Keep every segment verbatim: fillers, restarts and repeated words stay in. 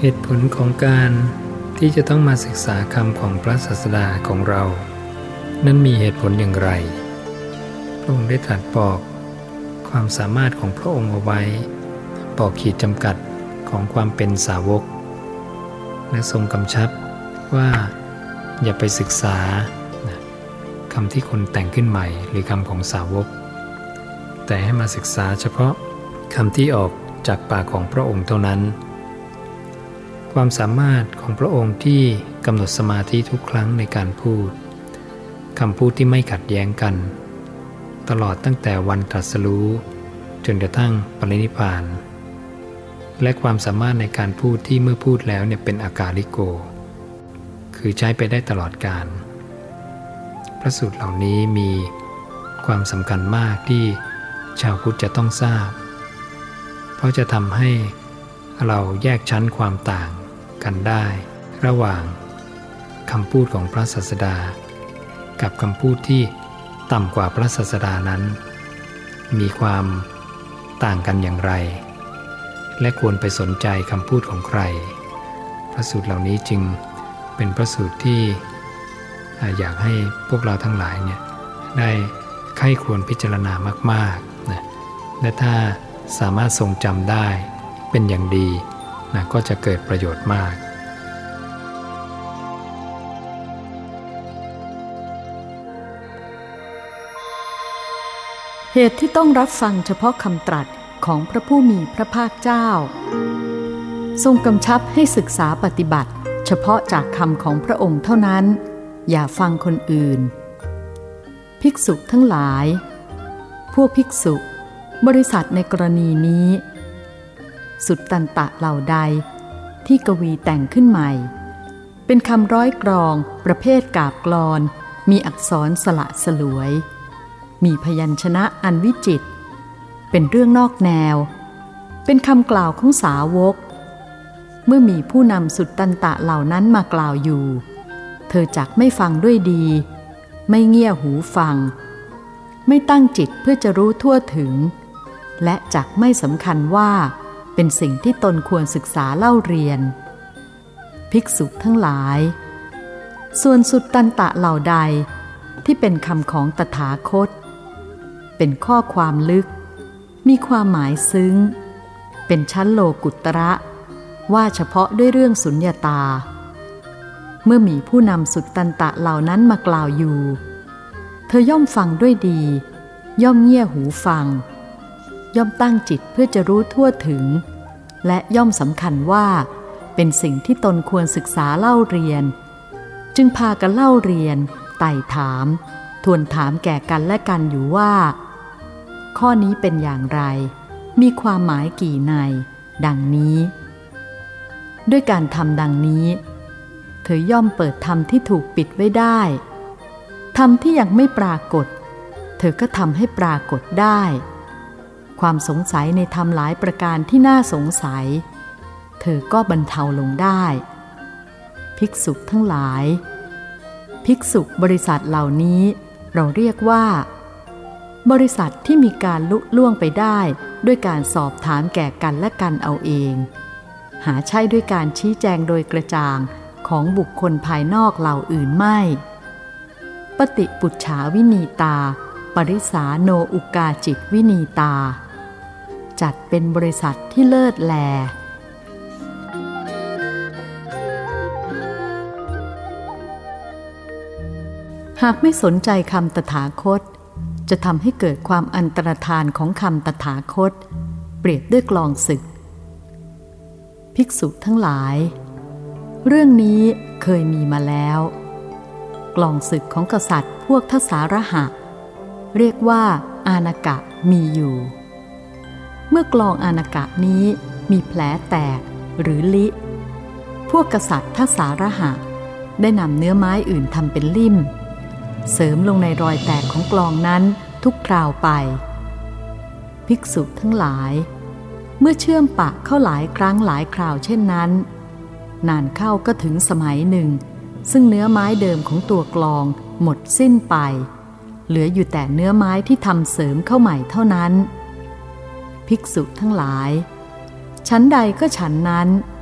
เหตุผลของการที่จะต้องมาศึกษาคำของพระศาสดาของเรานั้นมีเหตุผลอย่างไรพระองค์ได้ตรัสบอกความสามารถของพระองค์เอาไว้บอกขีดจำกัดของความเป็นสาวกและทรงกำชับว่าอย่าไปศึกษาคำที่คนแต่งขึ้นใหม่หรือคำของสาวกแต่ให้มาศึกษาเฉพาะคำที่ออกจากปากของพระองค์เท่านั้นความสามารถของพระองค์ที่กำหนดสมาธิทุกครั้งในการพูดคำพูดที่ไม่ขัดแย้งกันตลอดตั้งแต่วันตรัสรู้จนกระทั่งปรินิพพานและความสามารถในการพูดที่เมื่อพูดแล้วเนี่ยเป็นอากาลิโกคือใช้ไปได้ตลอดกาลพระสูตรเหล่านี้มีความสำคัญมากที่ชาวพุทธจะต้องทราบเพราะจะทำให้เราแยกชั้นความต่างกันได้ระหว่างคำพูดของพระศาสดากับคำพูดที่ต่ำกว่าพระศาสดานั้นมีความต่างกันอย่างไรและควรไปสนใจคำพูดของใครพระสูตรเหล่านี้จึงเป็นพระสูตรที่อยากให้พวกเราทั้งหลายเนี่ยได้ใคร่ครวญพิจารณามากๆนะและถ้าสามารถทรงจำได้เป็นอย่างดีนะก็จะเกิดประโยชน์มากเหตุที่ต้องรับฟังเฉพาะคำตรัสของพระผู้มีพระภาคเจ้าทรงกำชับให้ศึกษาปฏิบัติเฉพาะจากคำของพระองค์เท่านั้นอย่าฟังคนอื่นภิกษุทั้งหลายพวกภิกษุบริษัทในกรณีนี้สุตตันตะเหล่าใดที่กวีแต่งขึ้นใหม่เป็นคำร้อยกรองประเภทกาบกลอนมีอักษรสละสลวยมีพยัญชนะอันวิจิตรเป็นเรื่องนอกแนวเป็นคำกล่าวของสาวกเมื่อมีผู้นำสุตตันตะเหล่านั้นมากล่าวอยู่เธอจักไม่ฟังด้วยดีไม่เงี่ยหูฟังไม่ตั้งจิตเพื่อจะรู้ทั่วถึงและจักไม่สำคัญว่าเป็นสิ่งที่ตนควรศึกษาเล่าเรียนภิกษุทั้งหลายส่วนสุตตันตะเหล่าใดที่เป็นคำของตถาคตเป็นข้อความลึกมีความหมายซึ้งเป็นชั้นโลกุตระว่าเฉพาะด้วยเรื่องสุญญตาเมื่อมีผู้นำสุตตันตะเหล่านั้นมากล่าวอยู่เธอย่อมฟังด้วยดีย่อมเงี่ยหูฟังย่อมตั้งจิตเพื่อจะรู้ทั่วถึงและย่อมสำคัญว่าเป็นสิ่งที่ตนควรศึกษาเล่าเรียนจึงพากันเล่าเรียนไต่ถามทวนถามแก่กันและกันอยู่ว่าข้อนี้เป็นอย่างไรมีความหมายกี่ในดังนี้ด้วยการทำดังนี้เธอย่อมเปิดธรรมที่ถูกปิดไว้ได้ธรรมที่ยังไม่ปรากฏเธอก็ทำให้ปรากฏได้ความสงสัยในธรรมหลายประการที่น่าสงสัยเธอก็บรรเทาลงได้ภิกษุทั้งหลายภิกษุบริษัทเหล่านี้เราเรียกว่าบริษัทที่มีการลุล่วงไปได้ด้วยการสอบถามแก่กันและกันเอาเองหาใช่ด้วยการชี้แจงโดยกระจ่างของบุคคลภายนอกเหล่าอื่นไม่ปฏิปุจฉาวินีตาปริสาโนอุกาจิตวินีตาจัดเป็นบริษัทที่เลิศแลหากไม่สนใจคำตถาคตจะทำให้เกิดความอันตรธานของคำตถาคตเปรียบด้วยกลองศึกภิกษุทั้งหลายเรื่องนี้เคยมีมาแล้วกลองศึกของกษัตริย์พวกทสารหะเรียกว่าอานากะมีอยู่เมื่อกลองอานากะนี้มีแผลแตกหรือลิพวกกษัตริย์ทสารหะได้นำเนื้อไม้อื่นทำเป็นลิ่มเสริมลงในรอยแตกของกลองนั้นทุกคราวไปภิกษุทั้งหลายเมื่อเชื่อมปะเข้าหลายครั้งหลายคราวเช่นนั้นนานเข้าก็ถึงสมัยหนึ่งซึ่งเนื้อไม้เดิมของตัวกลองหมดสิ้นไปเหลืออยู่แต่เนื้อไม้ที่ทำเสริมเข้าใหม่เท่านั้นภิกษุทั้งหลายชั้นใดก็ฉันนั้น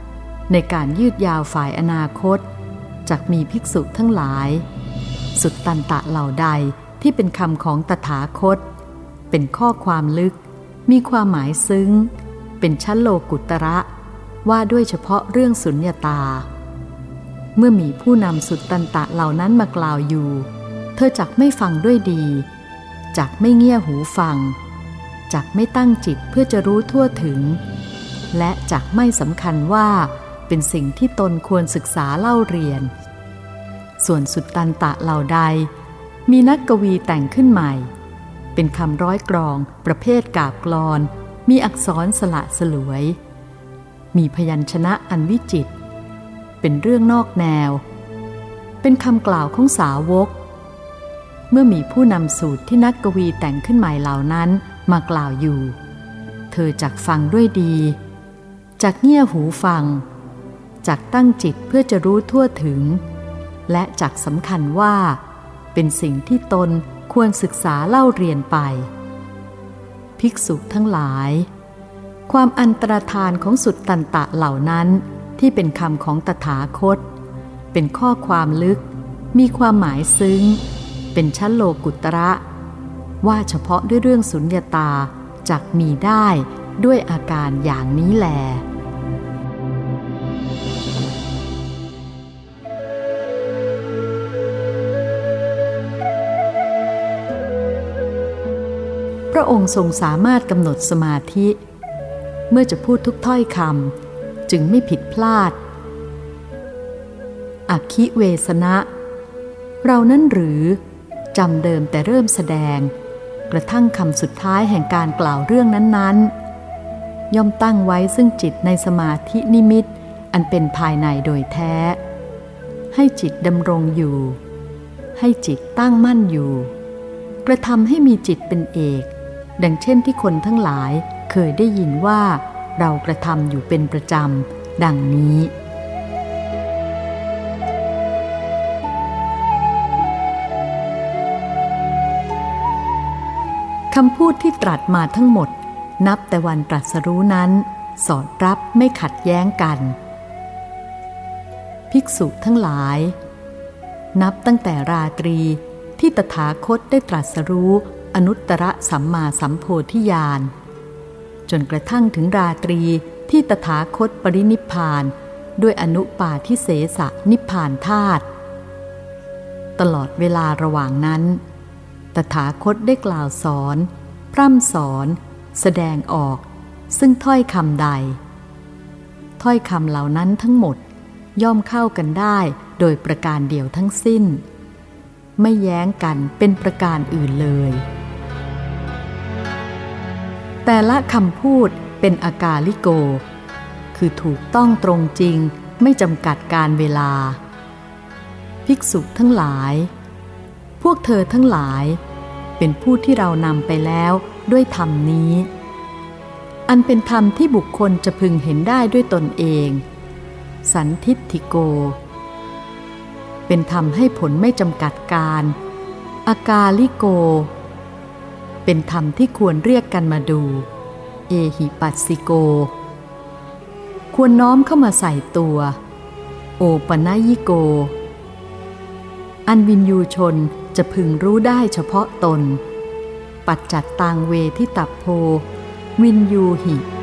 ในการยืดยาวฝ่ายอนาคตจักมีภิกษุทั้งหลายสุตตันตะเหล่าใดที่เป็นคำของตถาคตเป็นข้อความลึกมีความหมายซึ้งเป็นชั้นโลกุตระว่าด้วยเฉพาะเรื่องสุญญตาเมื่อมีผู้นำสุตตันตะเหล่านั้นมากล่าวอยู่เธอจักไม่ฟังด้วยดีจักไม่เงี่ยหูฟังจักไม่ตั้งจิตเพื่อจะรู้ทั่วถึงและจักไม่สำคัญว่าเป็นสิ่งที่ตนควรศึกษาเล่าเรียนส่วนสุตตันตะเหล่าใดมีนักกวีแต่งขึ้นใหม่เป็นคำร้อยกรองประเภทกาบกลอนมีอักษรสละสลวยมีพยัญชนะอันวิจิตรเป็นเรื่องนอกแนวเป็นคำกล่าวของสาวกเมื่อมีผู้นำสูตรที่นักกวีแต่งขึ้นใหม่เหล่านั้นมากล่าวอยู่เธอจักฟังด้วยดีจักเงี่ยหูฟังจักตั้งจิตเพื่อจะรู้ทั่วถึงและจักสำคัญว่าเป็นสิ่งที่ตนควรศึกษาเล่าเรียนไปภิกษุทั้งหลายความอันตรธานของสุตตันตะเหล่านั้นที่เป็นคำของตถาคตเป็นข้อความลึกมีความหมายซึ้งเป็นชั้นโลกุตระว่าเฉพาะด้วยเรื่องสุญญตาจักมีได้ด้วยอาการอย่างนี้แลพระองค์ทรงสามารถกำหนดสมาธิเมื่อจะพูดทุกถ้อยคำจึงไม่ผิดพลาดอคิเวสนะเรานั้นหรือจำเดิมแต่เริ่มแสดงกระทั่งคำสุดท้ายแห่งการกล่าวเรื่องนั้นๆย่อมตั้งไว้ซึ่งจิตในสมาธินิมิตอันเป็นภายในโดยแท้ให้จิตดำรงอยู่ให้จิตตั้งมั่นอยู่กระทำให้มีจิตเป็นเอกดังเช่นที่คนทั้งหลายเคยได้ยินว่าเรากระทำอยู่เป็นประจำดังนี้คำพูดที่ตรัสมาทั้งหมดนับแต่วันตรัสรู้นั้นสอดรับไม่ขัดแย้งกันภิกษุทั้งหลายนับตั้งแต่ราตรีที่ตถาคตได้ตรัสรู้อนุตตรสัมมาสัมโพธิญาณจนกระทั่งถึงราตรีที่ตถาคตปรินิพพานด้วยอนุปาทิเสสนิพพานธาตุตลอดเวลาระหว่างนั้นตถาคตได้กล่าวสอนพร่ำสอนแสดงออกซึ่งถ้อยคำใดถ้อยคำเหล่านั้นทั้งหมดย่อมเข้ากันได้โดยประการเดียวทั้งสิ้นไม่แย้งกันเป็นประการอื่นเลยแต่ละคำพูดเป็นอากาลิโกคือถูกต้องตรงจริงไม่จำกัดการเวลาภิกษุทั้งหลายพวกเธอทั้งหลายเป็นผู้ที่เรานำไปแล้วด้วยธรรมนี้อันเป็นธรรมที่บุคคลจะพึงเห็นได้ด้วยตนเองสันทิฏฐิโกเป็นธรรมให้ผลไม่จำกัดการอากาลิโกเป็นธรรมที่ควรเรียกกันมาดูเอหิปัสสิโกควรน้อมเข้ามาใส่ตัวโอปนัยิโกอันวินยูชนจะพึงรู้ได้เฉพาะตนปัจจัตตังเวทิตัพโพวินยูหิ